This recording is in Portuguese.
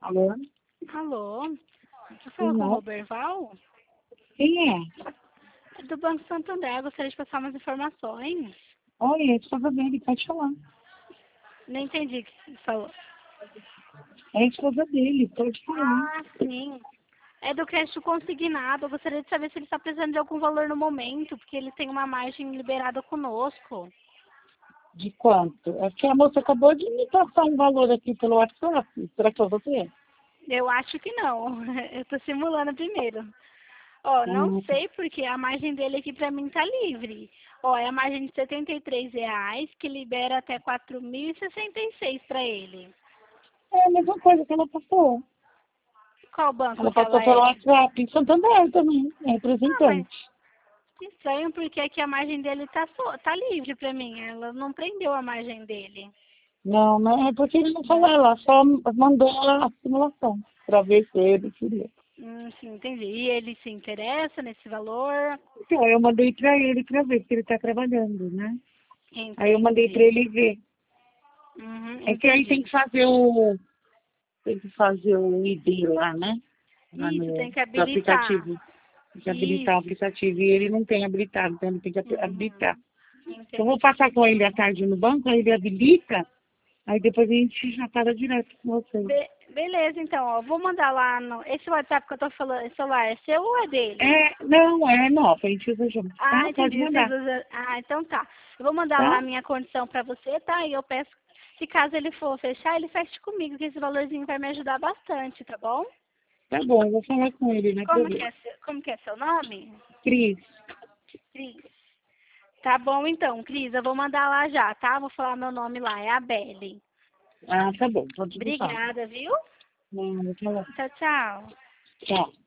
Alô? Alô? Você falou com o Não. Roberval? Quem é? É do Banco Santander, gostaria de passar umas informações. Oi, é a esposa dele, pode falar. Não entendi o que você falou. É a esposa dele, pode falar. Ah, sim. É do crédito consignado. Eu gostaria de saber se ele está precisando de algum valor no momento, porque ele tem uma margem liberada conosco. De quanto? É que a moça acabou de me passar um valor aqui pelo WhatsApp. Será que é você? Eu acho que não. Eu estou simulando primeiro. Ó, não Hum, sei porque a margem dele aqui pra mim tá livre. Ó, é a margem de R$ 73, que libera até 4.066 para ele. é a mesma coisa que ela passou. Qual banco Ela que passou ela pelo é? WhatsApp. Em Santander também, é Ah, mas representante. que estranho, porque aqui a margem dele tá livre pra mim. Ela não prendeu a margem dele. Não, não é porque ele não falou, ela só mandou a simulação para ver se ele queria. Sim, entendi. E ele se interessa nesse valor? Então, eu mandei para ele para ver, porque ele está trabalhando, né? Aí eu mandei para Entendi. ele ver. É que aí tem Entendi. que fazer o ID lá, né? Lá Isso, tem no que do habilitar. aplicativo. Tem que habilitar o Isso. aplicativo e ele não tem habilitado, então ele tem que habilitar. Uhum. Então eu vou Entendi. passar com ele à tarde no banco, aí ele habilita, aí depois a gente já fala direto com você. Beleza, então, ó, vou mandar lá no... Esse WhatsApp que eu tô falando, esse celular, é seu ou é dele? É, não, é nova, a gente usa junto, Ah, tá? Pode entendi, vocês mandar, usam... Ah, então tá. Eu vou mandar lá tá? a minha condição pra você, tá? E eu peço, se caso ele for fechar, ele feche comigo, que esse valorzinho vai me ajudar bastante, tá bom? Tá bom, eu vou falar com ele, né, pra ver. Como que é seu nome? Cris, Cris. Tá bom, então, Cris, eu vou mandar lá já, tá? Vou falar meu nome lá, é a Belle. ah, tá bom, pode deixar. Obrigada, viu? Não, vou falar. Tchau, tchau. Tchau.